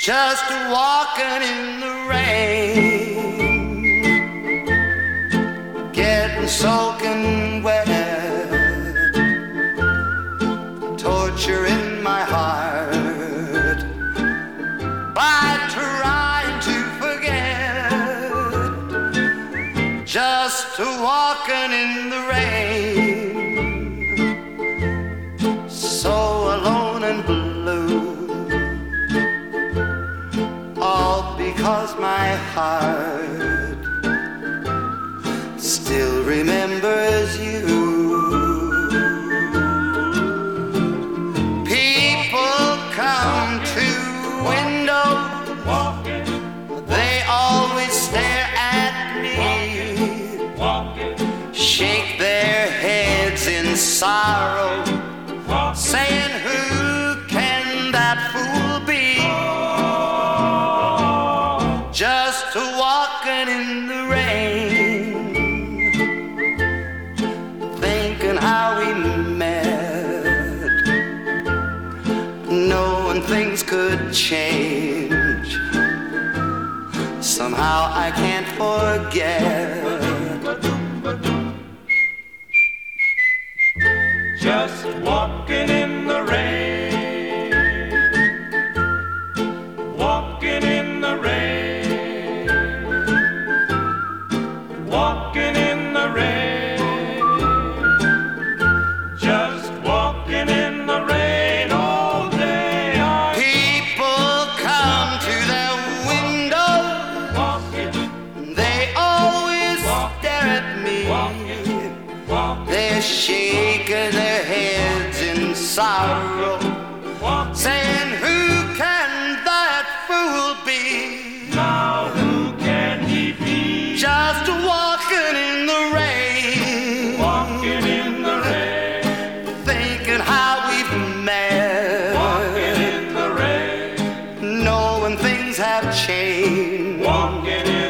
just walking in the rain, getting soaking wet, torture in my heart by trying to forget, just walking in the rain, so alone and blue, all because my heart still remembers you. People come to window, they always stare at me, shake their heads in sorrow, saying, who can that fool be? Just walking in the rain, thinking how we met, knowing things could change. Somehow I can't forget. Just walking in the rain, walking in the rain, walking in the rain, just walking in the rain all day. People come to their window, they always stare at me, they're shaking their heads in sorrow, saying, who can that fool be? Now who can he be? Just walking in the rain, Walking in the rain, thinking how we've met, walking in the rain, knowing things have changed. walking in